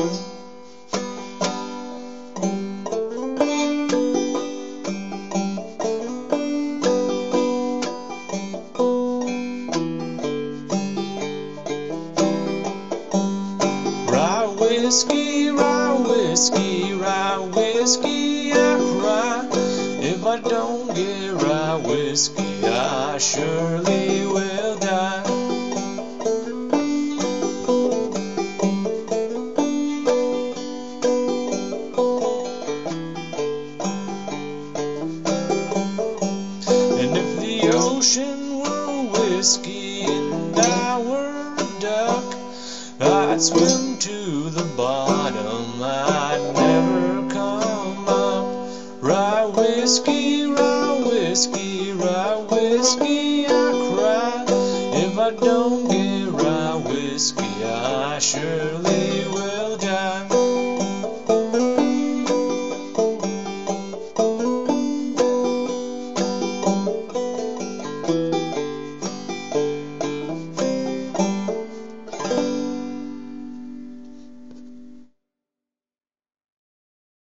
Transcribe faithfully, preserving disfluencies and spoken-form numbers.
Rye whiskey, rye whiskey, rye whiskey, I cry. If I don't get rye whiskey, I surely will die. And if the ocean were whiskey and I were a duck, I'd swim to the bottom, I'd never come up. Rye whiskey, rye whiskey, rye whiskey, I cry. If I don't get rye whiskey, I surely will.